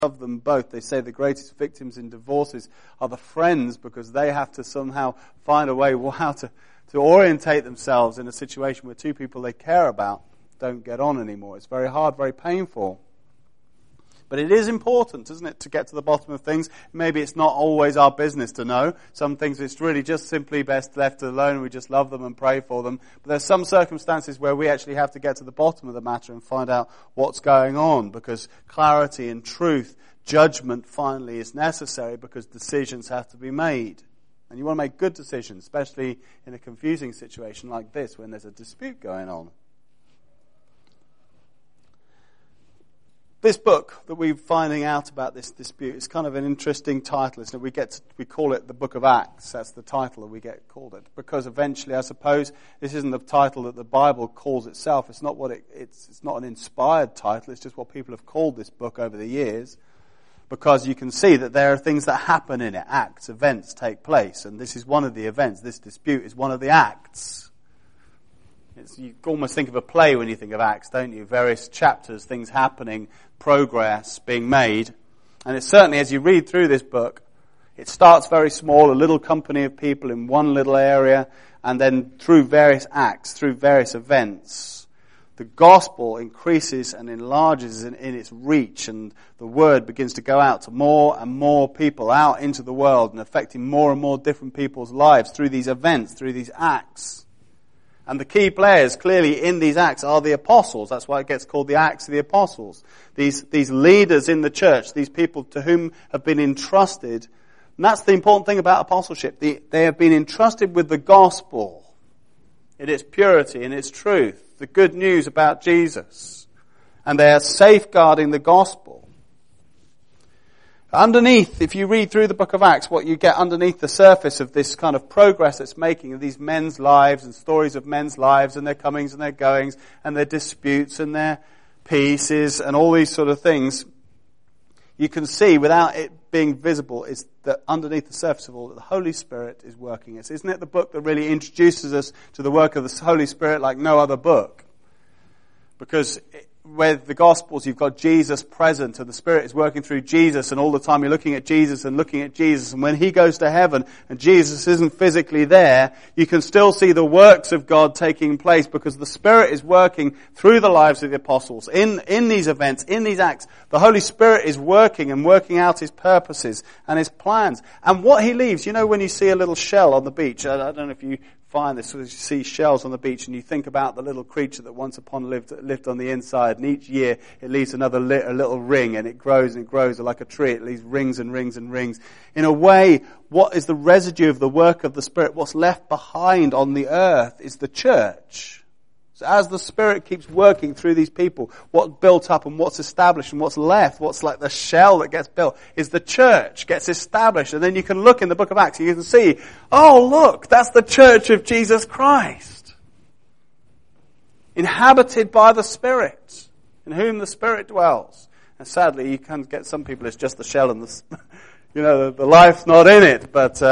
love them both. They say the greatest victims in divorces are the friends, because they have to somehow find a way how to orientate themselves in a situation where two people they care about don't get on anymore. It's very hard, very painful. But it is important, isn't it, to get to the bottom of things. Maybe it's not always our business to know. Some things it's really just simply best left alone, and we just love them and pray for them. But there's some circumstances where we actually have to get to the bottom of the matter and find out what's going on, because clarity and truth, judgment finally is necessary, because decisions have to be made. And you want to make good decisions, especially in a confusing situation like this when there's a dispute going on. This book that we're finding out about this dispute is kind of an interesting title, isn't it? We call it the Book of Acts. That's the title that we get called it, because eventually, I suppose, this isn't the title that the Bible calls itself. It's not it's not an inspired title. It's just what people have called this book over the years, because you can see that there are things that happen in it. Acts, events take place, and this is one of the events. This dispute is one of the acts. You almost think of a play when you think of Acts, don't you? Various chapters, things happening, progress being made. And it's certainly, as you read through this book, it starts very small, a little company of people in one little area, and then through various acts, through various events, the gospel increases and enlarges in its reach, and the word begins to go out to more and more people out into the world and affecting more and more different people's lives through these events, through these acts. And the key players clearly in these acts are the apostles. That's why it gets called the Acts of the Apostles. These leaders in the church, these people to whom have been entrusted. And that's the important thing about apostleship. They have been entrusted with the gospel in its purity, in its truth, the good news about Jesus. And they are safeguarding the gospel. Underneath, if you read through the book of Acts, what you get underneath the surface of this kind of progress it's making of these men's lives and stories of men's lives and their comings and their goings and their disputes and their peaces and all these sort of things, you can see without it being visible is that underneath the surface of all that the Holy Spirit is working. Isn't it the book that really introduces us to the work of the Holy Spirit like no other book? Because with the Gospels, you've got Jesus present, and the Spirit is working through Jesus, and all the time you're looking at Jesus and looking at Jesus. And when He goes to heaven and Jesus isn't physically there, you can still see the works of God taking place, because the Spirit is working through the lives of the apostles. In these events, in these acts, the Holy Spirit is working and working out His purposes and His plans. And what He leaves, you know, when you see a little shell on the beach, I don't know if you find this, you see shells on the beach and you think about the little creature that once upon lived on the inside, and each year it leaves a little ring, and it grows and grows like a tree. It leaves rings and rings and rings. In a way, what is the residue of the work of the Spirit? What's left behind on the earth is the church. So as the Spirit keeps working through these people, what's built up and what's established and what's left, what's like the shell that gets built, is the church gets established. And then you can look in the book of Acts and you can see, oh look, that's the church of Jesus Christ. Inhabited by the Spirit, in whom the Spirit dwells. And sadly, you can get some people, it's just the shell and the life's not in it. But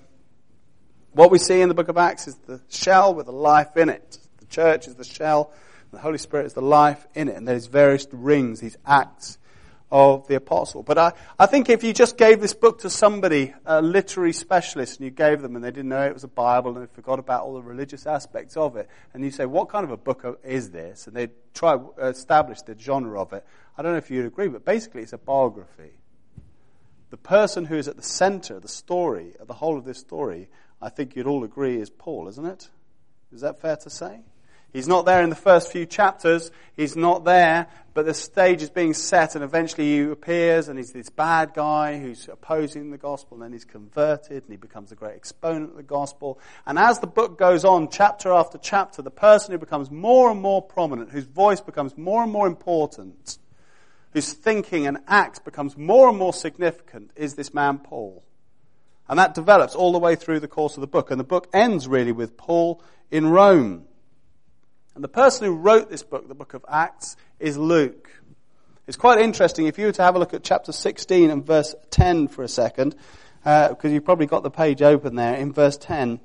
what we see in the book of Acts is the shell with the life in it. The church is the shell, and the Holy Spirit is the life in it. And there's various rings, these acts of the apostle. But I think if you just gave this book to somebody, a literary specialist, and you gave them and they didn't know it was a Bible and they forgot about all the religious aspects of it, and you say, what kind of a book is this? And they try to establish the genre of it. I don't know if you'd agree, but basically it's a biography. The person who is at the center of the story, of the whole of this story, I think you'd all agree is Paul, isn't it? Is that fair to say? He's not there in the first few chapters. He's not there, but the stage is being set, and eventually he appears, and he's this bad guy who's opposing the gospel, and then he's converted, and he becomes a great exponent of the gospel. And as the book goes on, chapter after chapter, the person who becomes more and more prominent, whose voice becomes more and more important, whose thinking and act becomes more and more significant, is this man Paul. And that develops all the way through the course of the book. And the book ends really with Paul in Rome. And the person who wrote this book, the book of Acts, is Luke. It's quite interesting. If you were to have a look at chapter 16 and verse 10 for a second, because you've probably got the page open there, in verse 10.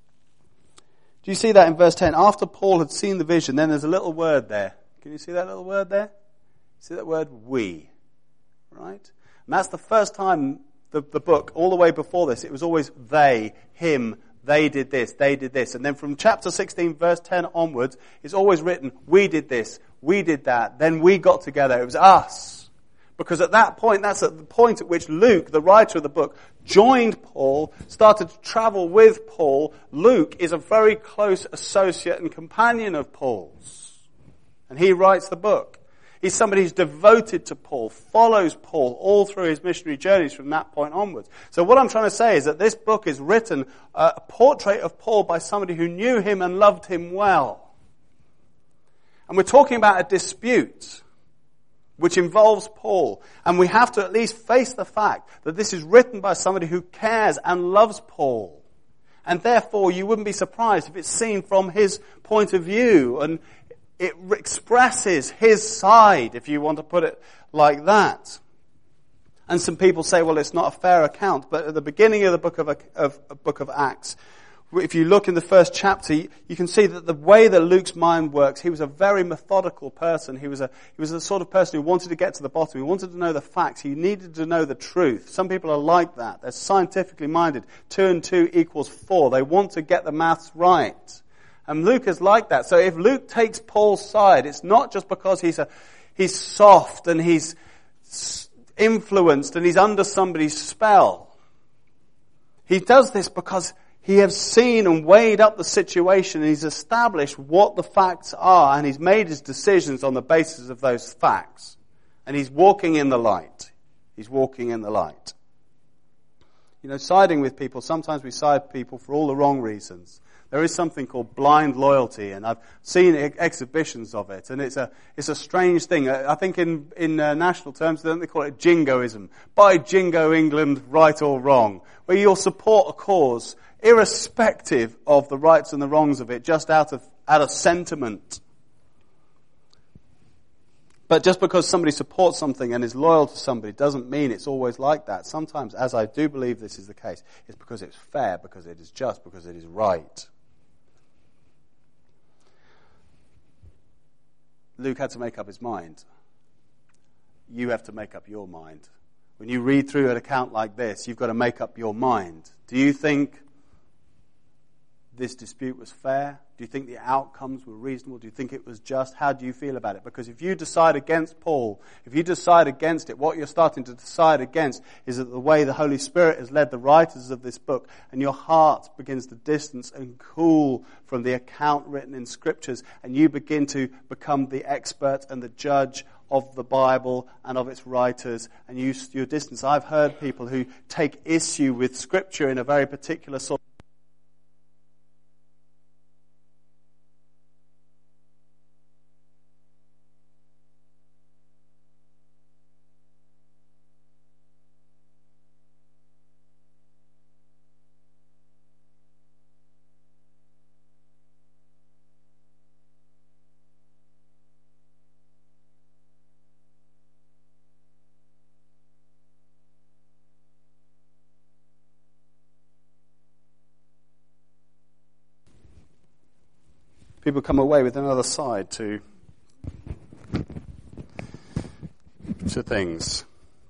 Do you see that in verse 10? After Paul had seen the vision, then there's a little word there. Can you see that little word there? See that word, we. Right? And that's the first time the book, all the way before this, it was always they, him, they did this, they did this. And then from chapter 16, verse 10 onwards, it's always written, we did this, we did that, then we got together, it was us. Because at that point, that's at the point at which Luke, the writer of the book, joined Paul, started to travel with Paul. Luke is a very close associate and companion of Paul's. And he writes the book. He's somebody who's devoted to Paul, follows Paul all through his missionary journeys from that point onwards. So what I'm trying to say is that this book is written, a portrait of Paul by somebody who knew him and loved him well. And we're talking about a dispute which involves Paul. And we have to at least face the fact that this is written by somebody who cares and loves Paul. And therefore you wouldn't be surprised if it's seen from his point of view, and it expresses his side, if you want to put it like that. And some people say, well, it's not a fair account. But at the beginning of the book of Acts, if you look in the first chapter, you can see that the way that Luke's mind works, he was a very methodical person. He was the sort of person who wanted to get to the bottom. He wanted to know the facts. He needed to know the truth. Some people are like that. They're scientifically minded. 2 and 2 equals 4. They want to get the maths right. And Luke is like that. So if Luke takes Paul's side, it's not just because he's soft and he's influenced and he's under somebody's spell. He does this because he has seen and weighed up the situation, and he's established what the facts are, and he's made his decisions on the basis of those facts. And he's walking in the light. He's walking in the light. You know, siding with people, sometimes we side with people for all the wrong reasons. There is something called blind loyalty, and I've seen exhibitions of it, and it's a strange thing. I think in national terms, they call it jingoism. By jingo England, right or wrong, where you'll support a cause irrespective of the rights and the wrongs of it, just out of sentiment. But just because somebody supports something and is loyal to somebody doesn't mean it's always like that. Sometimes, as I do believe this is the case, it's because it's fair, because it is just, because it is right. Luke had to make up his mind. You have to make up your mind. When you read through an account like this, you've got to make up your mind. Do you think this dispute was fair? Do you think the outcomes were reasonable? Do you think it was just? How do you feel about it? Because if you decide against Paul, if you decide against it, what you're starting to decide against is that the way the Holy Spirit has led the writers of this book, and your heart begins to distance and cool from the account written in Scriptures, and you begin to become the expert and the judge of the Bible and of its writers, and your distance. I've heard people who take issue with Scripture in a very particular sort of people come away with another side to things.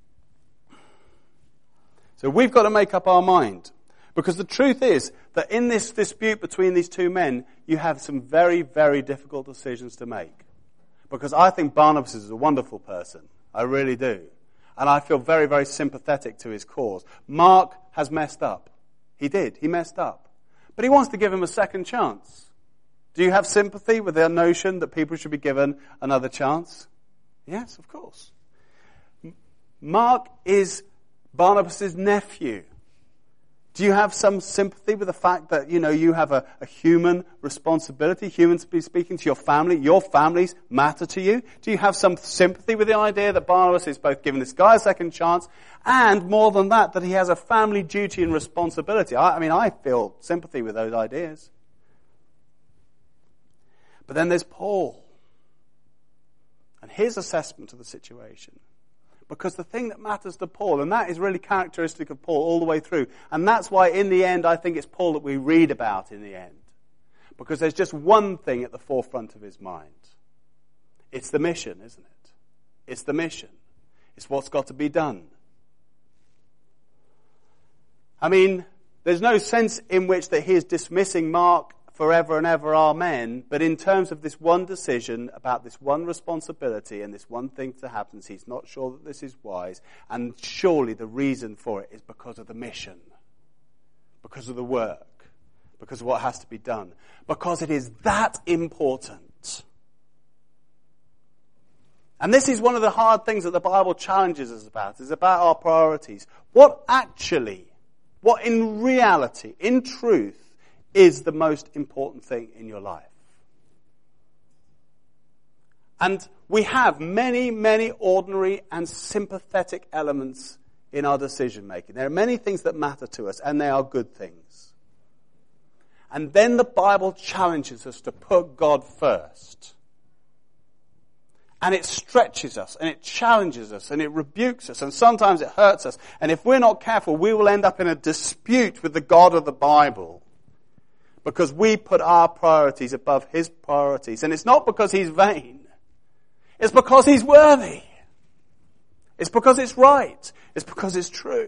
So we've got to make up our mind. Because the truth is that in this dispute between these two men, you have some very, very difficult decisions to make. Because I think Barnabas is a wonderful person. I really do. And I feel very, very sympathetic to his cause. Mark has messed up. He did. He messed up. But he wants to give him a second chance. Do you have sympathy with the notion that people should be given another chance? Yes, of course. Mark is Barnabas' nephew. Do you have some sympathy with the fact that, you have a human responsibility, human speaking to your family? Your families matter to you? Do you have some sympathy with the idea that Barnabas is both giving this guy a second chance and, more than that he has a family duty and responsibility? I feel sympathy with those ideas. But then there's Paul and his assessment of the situation. Because the thing that matters to Paul, and that is really characteristic of Paul all the way through, and that's why in the end I think it's Paul that we read about in the end. Because there's just one thing at the forefront of his mind. It's the mission, isn't it? It's the mission. It's what's got to be done. I mean, there's no sense in which that he is dismissing Mark forever and ever, amen. But in terms of this one decision, about this one responsibility and this one thing that happens, he's not sure that this is wise. And surely the reason for it is because of the mission, because of the work, because of what has to be done, because it is that important. And this is one of the hard things that the Bible challenges us about, is about our priorities. What in reality, in truth, is the most important thing in your life? And we have many, many ordinary and sympathetic elements in our decision making. There are many things that matter to us, and they are good things. And then the Bible challenges us to put God first. And it stretches us, and it challenges us, and it rebukes us, and sometimes it hurts us. And if we're not careful, we will end up in a dispute with the God of the Bible, because we put our priorities above his priorities. And it's not because he's vain. It's because he's worthy. It's because it's right. It's because it's true.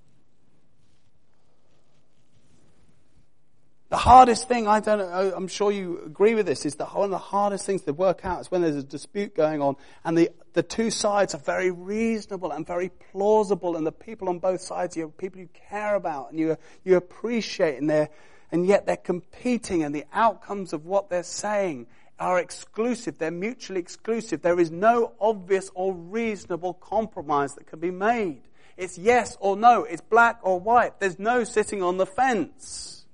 The hardest thing, I'm sure you agree with this, is that one of the hardest things to work out is when there's a dispute going on and the two sides are very reasonable and very plausible, and the people on both sides, you are people you care about and you appreciate, and yet they're competing, and the outcomes of what they're saying are exclusive. They're mutually exclusive. There is no obvious or reasonable compromise that can be made. It's yes or no. It's black or white. There's no sitting on the fence.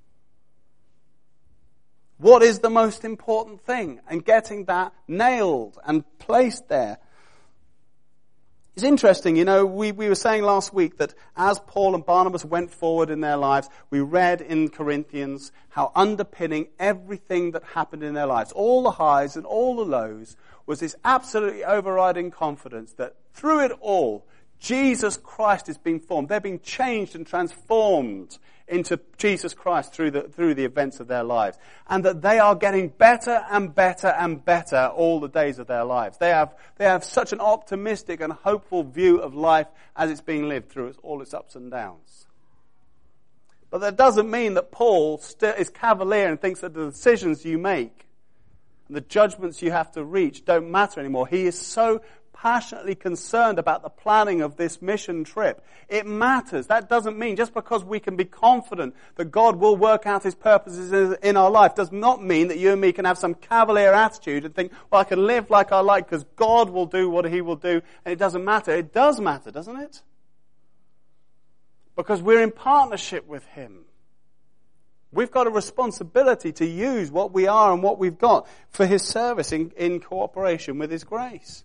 What is the most important thing? And getting that nailed and placed there. It's interesting, we were saying last week that as Paul and Barnabas went forward in their lives, we read in Corinthians how underpinning everything that happened in their lives, all the highs and all the lows, was this absolutely overriding confidence that through it all, Jesus Christ is being formed. They're being changed and transformed into Jesus Christ through the events of their lives. And that they are getting better and better and better all the days of their lives. They have such an optimistic and hopeful view of life as it's being lived through all its ups and downs. But that doesn't mean that Paul still is cavalier and thinks that the decisions you make and the judgments you have to reach don't matter anymore. He is so passionately concerned about the planning of this mission trip. It matters. That doesn't mean just because we can be confident that God will work out his purposes in our life does not mean that you and me can have some cavalier attitude and think, well, I can live like I like because God will do what he will do and it doesn't matter. It does matter, doesn't it? Because we're in partnership with him. We've got a responsibility to use what we are and what we've got for his service in cooperation with his grace.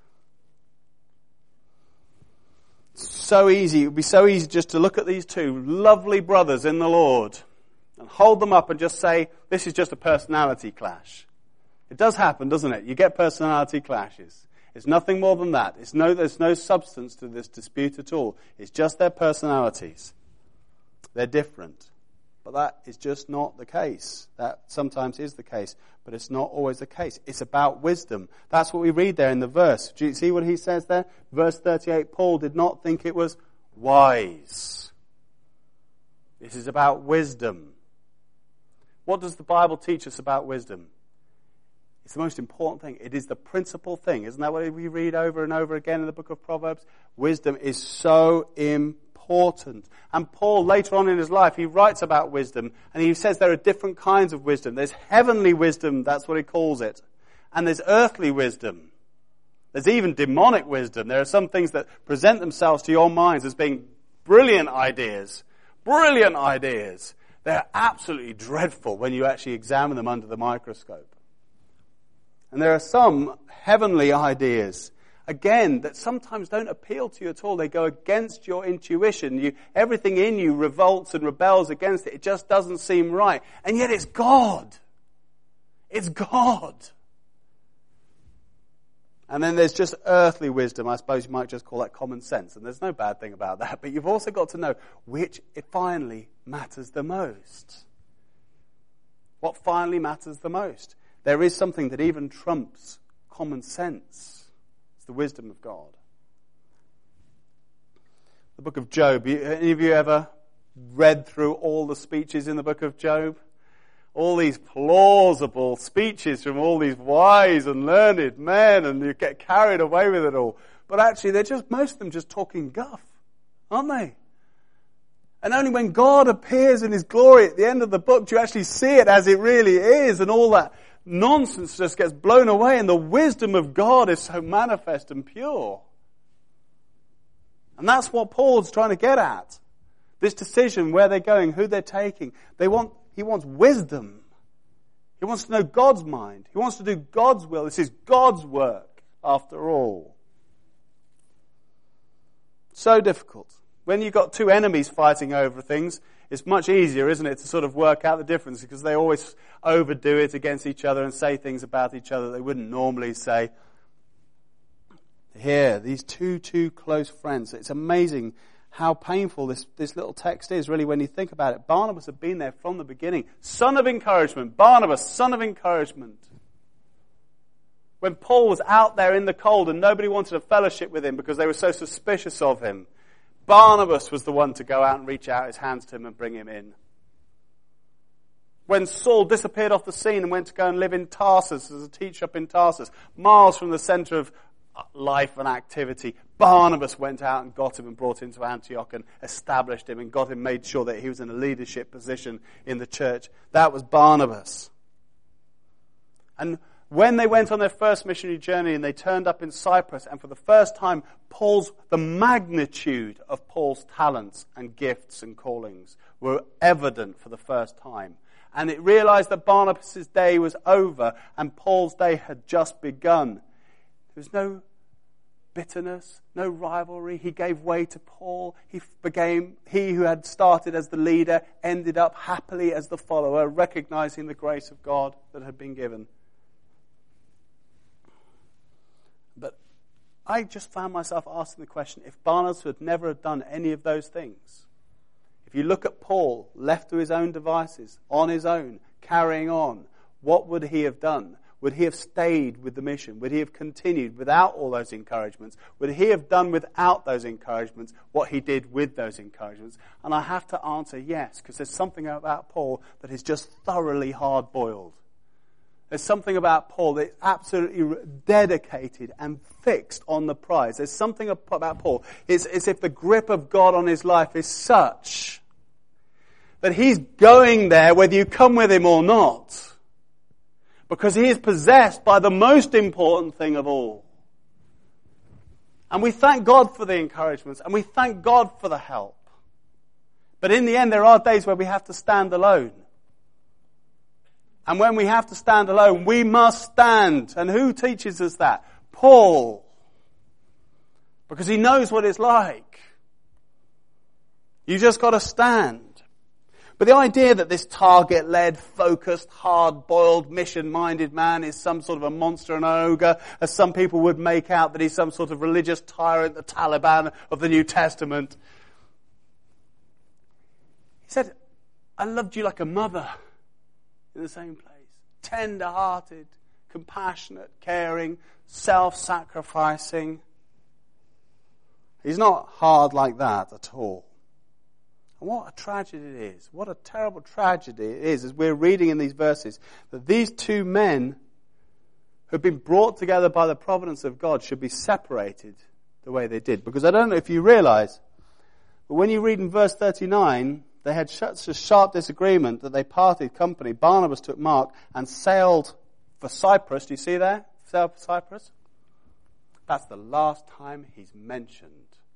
So easy. It would be so easy just to look at these two lovely brothers in the Lord and hold them up and just say, this is just a personality clash. It does happen, doesn't it? You get personality clashes. It's nothing more than that. There's no substance to this dispute at all. It's just their personalities. They're different. But that is just not the case. That sometimes is the case, but it's not always the case. It's about wisdom. That's what we read there in the verse. Do you see what he says there? Verse 38, Paul did not think it was wise. This is about wisdom. What does the Bible teach us about wisdom? It's the most important thing. It is the principal thing. Isn't that what we read over and over again in the book of Proverbs? Wisdom is so important. And Paul, later on in his life, he writes about wisdom, and he says there are different kinds of wisdom. There's heavenly wisdom, that's what he calls it. And there's earthly wisdom. There's even demonic wisdom. There are some things that present themselves to your minds as being brilliant ideas. Brilliant ideas. They're absolutely dreadful when you actually examine them under the microscope. And there are some heavenly ideas, again, that sometimes don't appeal to you at all. They go against your intuition. Everything in you revolts and rebels against it. It just doesn't seem right. And yet it's God. It's God. And then there's just earthly wisdom. I suppose you might just call that common sense. And there's no bad thing about that. But you've also got to know which it finally matters the most. What finally matters the most? There is something that even trumps common sense. It's the wisdom of God. The book of Job. Any of you ever read through all the speeches in the book of Job? All these plausible speeches from all these wise and learned men, and you get carried away with it all. But actually, most of them just talking guff, aren't they? And only when God appears in His glory at the end of the book do you actually see it as it really is, and all that nonsense just gets blown away, and the wisdom of God is so manifest and pure. And that's what Paul's trying to get at. This decision, where they're going, who they're taking. He wants wisdom. He wants to know God's mind. He wants to do God's will. This is God's work, after all. So difficult. When you've got two enemies fighting over things, it's much easier, isn't it, to sort of work out the difference, because they always overdo it against each other and say things about each other they wouldn't normally say. Here, these two close friends. It's amazing how painful this little text is, really, when you think about it. Barnabas had been there from the beginning. Son of encouragement. Barnabas, son of encouragement. When Paul was out there in the cold and nobody wanted to fellowship with him because they were so suspicious of him, Barnabas was the one to go out and reach out his hands to him and bring him in. When Saul disappeared off the scene and went to go and live in Tarsus as a teacher up in Tarsus, miles from the center of life and activity, Barnabas went out and got him and brought him to Antioch and established him and got him, made sure that he was in a leadership position in the church. That was Barnabas. And when they went on their first missionary journey and they turned up in Cyprus, and for the first time, the magnitude of Paul's talents and gifts and callings were evident for the first time. And it realized that Barnabas' day was over and Paul's day had just begun. There was no bitterness, no rivalry. He gave way to Paul. He who had started as the leader ended up happily as the follower, recognizing the grace of God that had been given. But I just found myself asking the question, if Barnabas had never done any of those things, if you look at Paul, left to his own devices, on his own, carrying on, what would he have done? Would he have stayed with the mission? Would he have continued without all those encouragements? Would he have done without those encouragements what he did with those encouragements? And I have to answer yes, because there's something about Paul that is just thoroughly hard-boiled. There's something about Paul that's absolutely dedicated and fixed on the prize. There's something about Paul. It's as if the grip of God on his life is such that he's going there whether you come with him or not. Because he is possessed by the most important thing of all. And we thank God for the encouragements, and we thank God for the help. But in the end, there are days where we have to stand alone. And when we have to stand alone, we must stand. And who teaches us that? Paul. Because he knows what it's like. You just got to stand. But the idea that this target-led, focused, hard-boiled, mission-minded man is some sort of a monster and an ogre, as some people would make out that he's some sort of religious tyrant, the Taliban of the New Testament. He said, I loved you like a mother in the same place. Tender-hearted, compassionate, caring, self-sacrificing. He's not hard like that at all. And what a tragedy it is. What a terrible tragedy it is, as we're reading in these verses, that these two men who have been brought together by the providence of God should be separated the way they did. Because I don't know if you realize, but when you read in verse 39, they had such a sharp disagreement that they parted company. Barnabas took Mark and sailed for Cyprus. Do you see there? Sailed for Cyprus. That's the last time he's mentioned.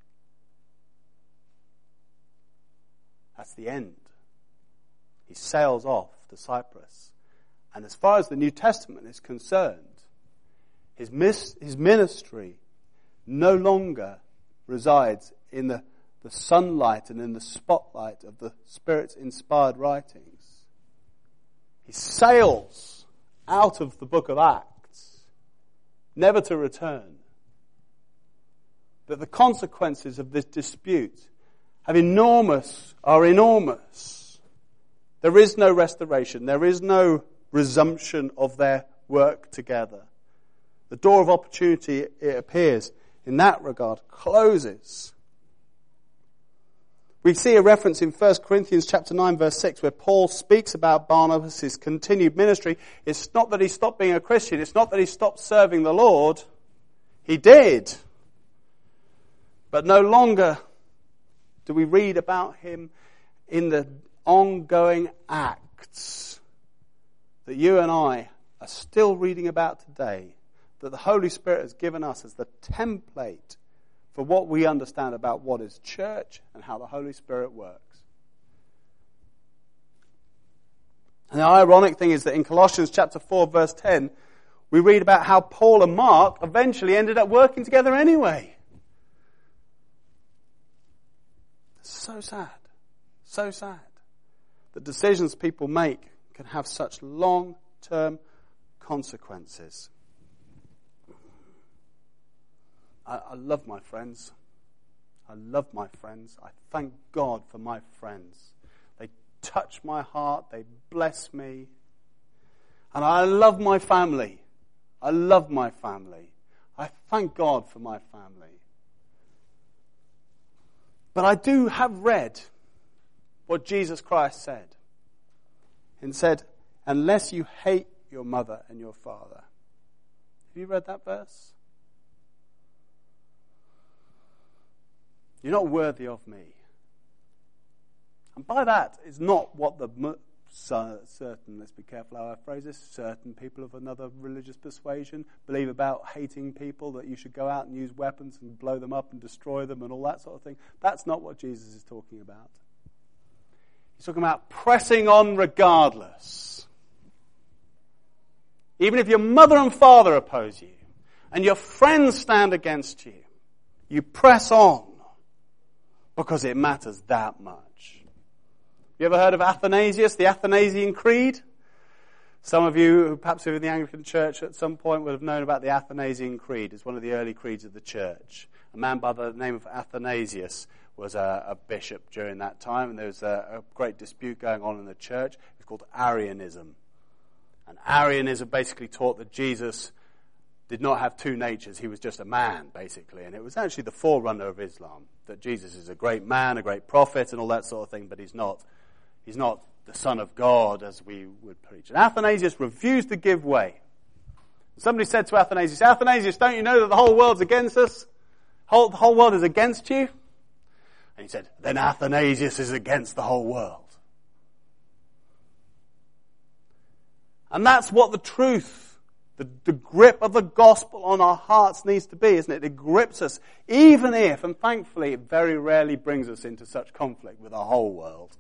That's the end. He sails off to Cyprus. And as far as the New Testament is concerned, his ministry no longer resides in the sunlight and in the spotlight of the Spirit's inspired writings. He sails out of the book of Acts, never to return. That the consequences of this dispute are enormous. There is no restoration. There is no resumption of their work together. The door of opportunity, it appears, in that regard, closes. We see a reference in 1 Corinthians chapter 9 verse 6 where Paul speaks about Barnabas' continued ministry. It's not that he stopped being a Christian. It's not that he stopped serving the Lord. He did. But no longer do we read about him in the ongoing acts that you and I are still reading about today, that the Holy Spirit has given us as the template for what we understand about what is church and how the Holy Spirit works. And the ironic thing is that in Colossians chapter 4 verse 10, we read about how Paul and Mark eventually ended up working together anyway. So sad. So sad. The decisions people make can have such long-term consequences. I love my friends. I love my friends. I thank God for my friends. They touch my heart. They bless me. And I love my family. I love my family. I thank God for my family. But I do have read what Jesus Christ said. And said, unless you hate your mother and your father. Have you read that verse? You're not worthy of me. And by that is not what the certain, let's be careful how I phrase this, certain people of another religious persuasion believe about hating people, that you should go out and use weapons and blow them up and destroy them and all that sort of thing. That's not what Jesus is talking about. He's talking about pressing on regardless. Even if your mother and father oppose you and your friends stand against you, you press on because it matters that much. You ever heard of Athanasius, the Athanasian Creed? Some of you who perhaps were in the Anglican Church at some point would have known about the Athanasian Creed. It's one of the early creeds of the church. A man by the name of Athanasius was a bishop during that time, and there was a great dispute going on in the church. It's called Arianism. And Arianism basically taught that Jesus did not have two natures. He was just a man, basically. And it was actually the forerunner of Islam, that Jesus is a great man, a great prophet, and all that sort of thing, but he's not the Son of God as we would preach. And Athanasius refused to give way. Somebody said to Athanasius, Athanasius, don't you know that the whole world's against us? The whole world is against you? And he said, then Athanasius is against the whole world. And that's what the truth, the grip of the gospel on our hearts needs to be, isn't it? It grips us, even if, and thankfully it very rarely brings us into such conflict with the whole world.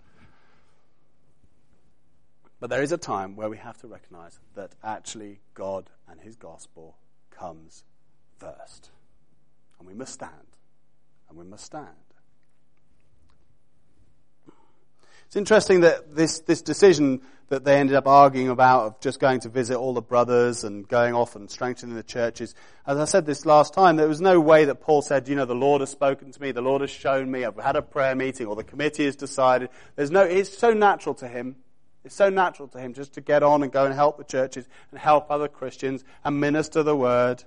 But there is a time where we have to recognize that actually God and his gospel comes first. And we must stand. And we must stand. It's interesting that this decision that they ended up arguing about of just going to visit all the brothers and going off and strengthening the churches. As I said this last time, there was no way that Paul said, the Lord has spoken to me, the Lord has shown me, I've had a prayer meeting, or the committee has decided. It's so natural to him. It's so natural to him just to get on and go and help the churches and help other Christians and minister the word.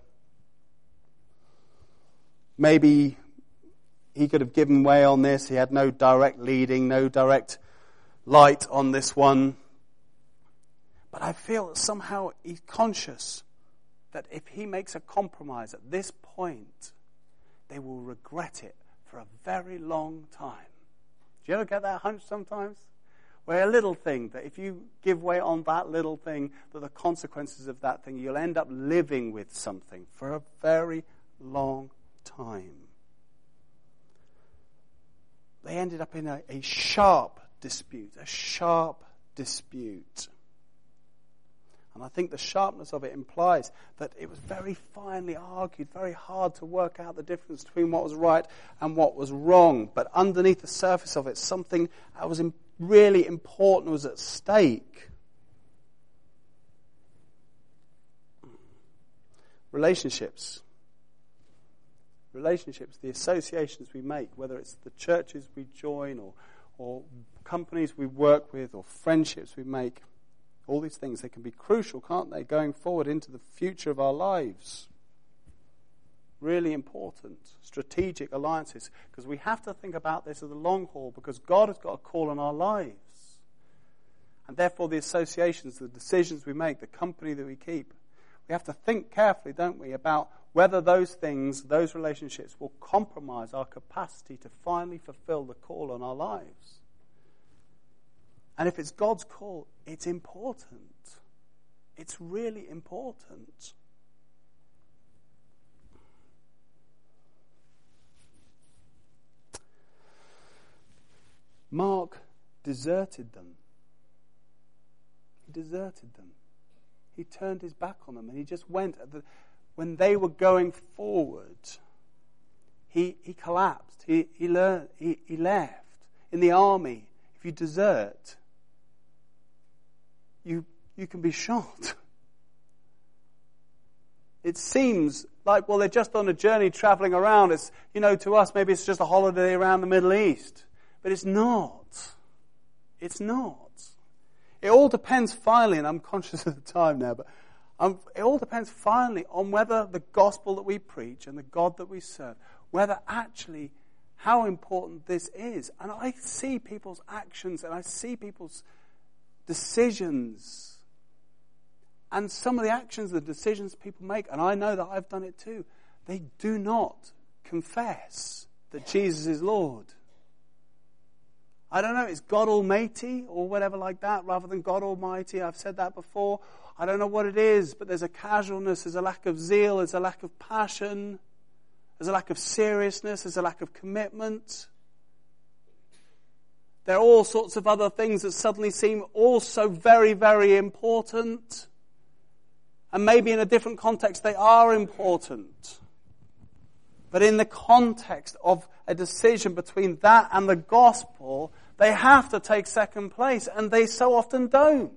Maybe he could have given way on this. He had no direct leading, no direct light on this one. But I feel that somehow he's conscious that if he makes a compromise at this point, they will regret it for a very long time. Do you ever get that hunch sometimes? Where a little thing, that if you give way on that little thing, that the consequences of that thing, you'll end up living with something for a very long time. They ended up in a sharp dispute. And I think the sharpness of it implies that it was very finely argued, very hard to work out the difference between what was right and what was wrong. But underneath the surface of it, something that was really important was at stake. Relationships, the associations we make, whether it's the churches we join or companies we work with or friendships we make, all these things, they can be crucial, can't they, going forward into the future of our lives. really important. Strategic alliances. Because we have to think about this as a long haul, because God has got a call on our lives. And therefore the associations, the decisions we make, the company that we keep, we have to think carefully, don't we, about whether those things, those relationships will compromise our capacity to finally fulfill the call on our lives. And if it's God's call, it's important. It's really important. Mark deserted them. He deserted them. He turned his back on them and he just went. When they were going forward, he collapsed. He left. In the army, if you desert, you can be shot. It seems like, well, they're just on a journey traveling around. It's, to us, maybe it's just a holiday around the Middle East. But it's not. It's not. It all depends finally, and I'm conscious of the time now, but it all depends finally on whether the gospel that we preach and the God that we serve, whether actually how important this is. And I see people's actions and I see people's decisions and some of the actions, the decisions people make, and I know that I've done it too, they do not confess that Jesus is Lord. I don't know, it's God Almighty or whatever like that rather than God Almighty. I've said that before. I don't know what it is, but there's a casualness, there's a lack of zeal, there's a lack of passion, there's a lack of seriousness, there's a lack of commitment. There are all sorts of other things that suddenly seem also very, very important. And maybe in a different context they are important. But in the context of a decision between that and the gospel, they have to take second place, and they so often don't.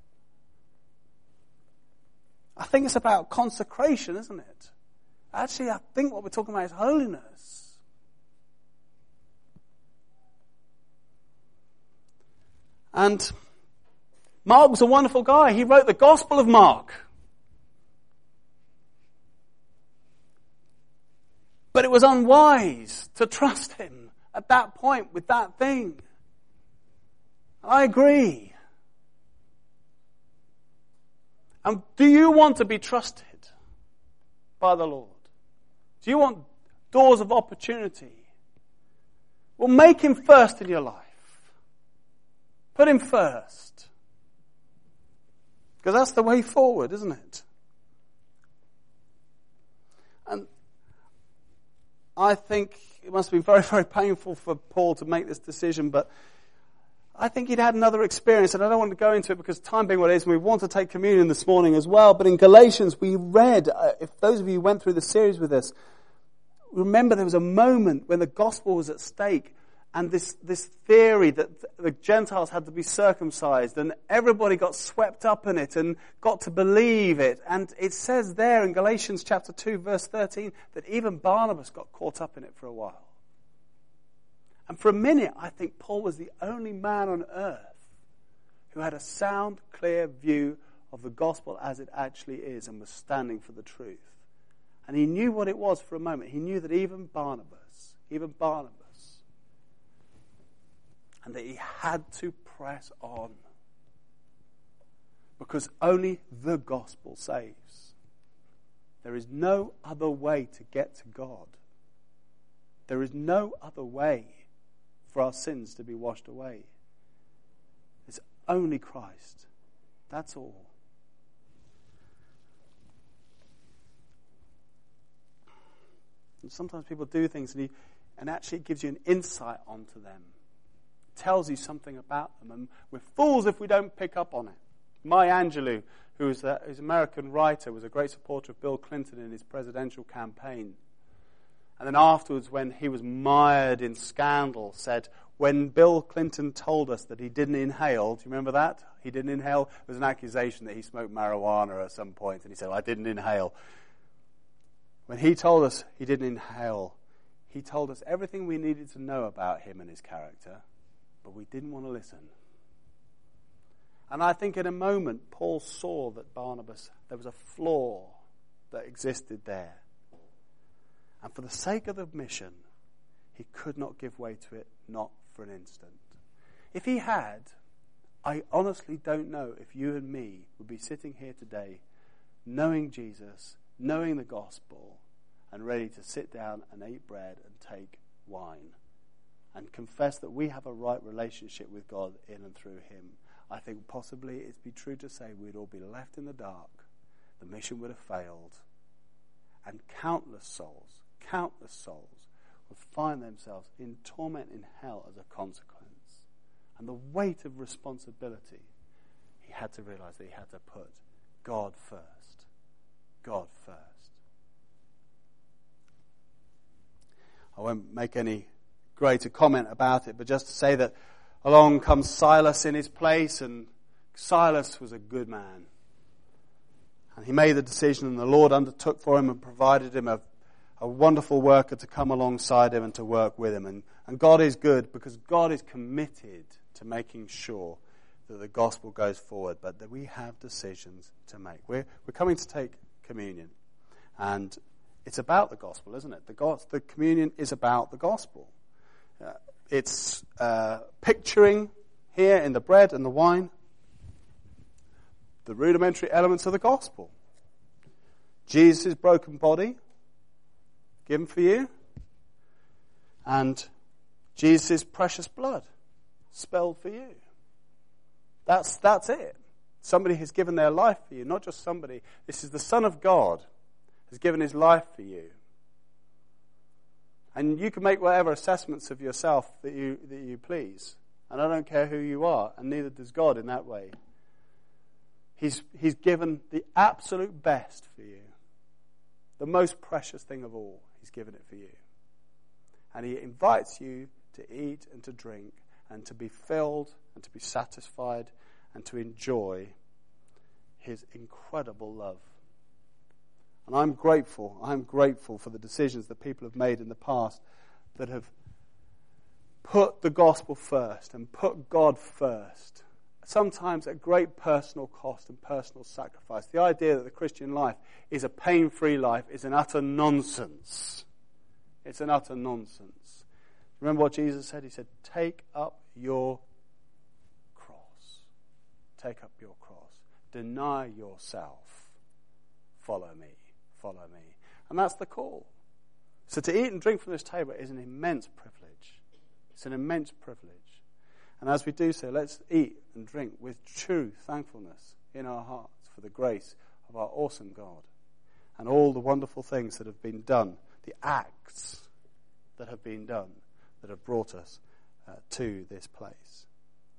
I think it's about consecration, isn't it? Actually, I think what we're talking about is holiness. And Mark was a wonderful guy. He wrote the Gospel of Mark. But it was unwise to trust him at that point with that thing. I agree. And do you want to be trusted by the Lord? Do you want doors of opportunity? Well, make him first in your life. Put him first. Because that's the way forward, isn't it? And I think it must be very, very painful for Paul to make this decision, but I think he'd had another experience, and I don't want to go into it because time being what it is, and we want to take communion this morning as well, but in Galatians we read, if those of you who went through the series with us, remember there was a moment when the gospel was at stake, and this theory that the Gentiles had to be circumcised, and everybody got swept up in it and got to believe it. And it says there in Galatians chapter 2 verse 13 that even Barnabas got caught up in it for a while. And for a minute I think Paul was the only man on earth who had a sound, clear view of the gospel as it actually is and was standing for the truth. And he knew what it was for a moment. He knew that even Barnabas, and that he had to press on. Because only the gospel saves. There is no other way to get to God. There is no other way for our sins to be washed away. It's only Christ. That's all. And sometimes people do things and actually it gives you an insight onto them. Tells you something about them, and we're fools if we don't pick up on it. Maya Angelou, who's an American writer, was a great supporter of Bill Clinton in his presidential campaign. And then afterwards, when he was mired in scandal, said, when Bill Clinton told us that he didn't inhale, do you remember that? He didn't inhale. There was an accusation that he smoked marijuana at some point, and he said, I didn't inhale. When he told us he didn't inhale, he told us everything we needed to know about him and his character, but we didn't want to listen. And I think in a moment, Paul saw that Barnabas, there was a flaw that existed there. And for the sake of the mission, he could not give way to it, not for an instant. If he had, I honestly don't know if you and me would be sitting here today knowing Jesus, knowing the gospel, and ready to sit down and eat bread and take wine and confess that we have a right relationship with God in and through him. I think possibly it'd be true to say we'd all be left in the dark. The mission would have failed. And countless souls would find themselves in torment in hell as a consequence. And the weight of responsibility, he had to realize that he had to put God first. God first. I won't make any greater comment about it, but just to say that along comes Silas in his place, and Silas was a good man. And he made the decision, and the Lord undertook for him and provided him a wonderful worker to come alongside him and to work with him. And God is good because God is committed to making sure that the gospel goes forward, but that we have decisions to make. We're coming to take communion, and it's about the gospel, isn't it? The communion is about the gospel. It's picturing here in the bread and the wine the rudimentary elements of the gospel. Jesus' broken body given for you, and Jesus' precious blood spilled for you. That's it. Somebody has given their life for you, not just somebody. This is the Son of God has given his life for you. And you can make whatever assessments of yourself that you please. And I don't care who you are, and neither does God in that way. He's given the absolute best for you. The most precious thing of all, he's given it for you. And he invites you to eat and to drink and to be filled and to be satisfied and to enjoy his incredible love. And I'm grateful for the decisions that people have made in the past that have put the gospel first and put God first. Sometimes at great personal cost and personal sacrifice. The idea that the Christian life is a pain-free life is an utter nonsense. It's an utter nonsense. Remember what Jesus said? He said, take up your cross. Take up your cross. Deny yourself. Follow me. Follow me. And that's the call. So to eat and drink from this table is an immense privilege. It's an immense privilege. And as we do so, let's eat and drink with true thankfulness in our hearts for the grace of our awesome God and all the wonderful things that have been done, the acts that have been done that have brought us to this place.